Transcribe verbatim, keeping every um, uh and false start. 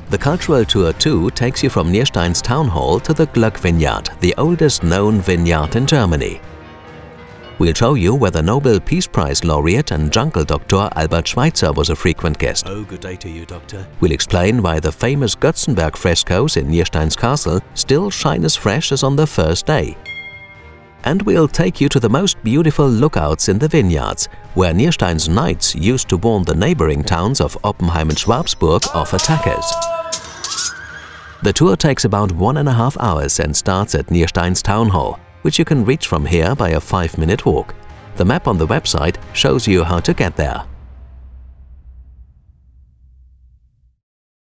The cultural tour two takes you from Nierstein's town hall to the Glöck Vineyard, the oldest known vineyard in Germany. We'll show you where the Nobel Peace Prize laureate and jungle doctor Albert Schweitzer was a frequent guest. Oh, good day to you, Doctor. We'll explain why the famous Götzenberg frescoes in Nierstein's castle still shine as fresh as on the first day. And we'll take you to the most beautiful lookouts in the vineyards, where Nierstein's knights used to warn the neighboring towns of Oppenheim and Schwabsburg of attackers. The tour takes about one and a half hours and starts at Nierstein's town hall, which you can reach from here by a five minute walk. The map on the website shows you how to get there.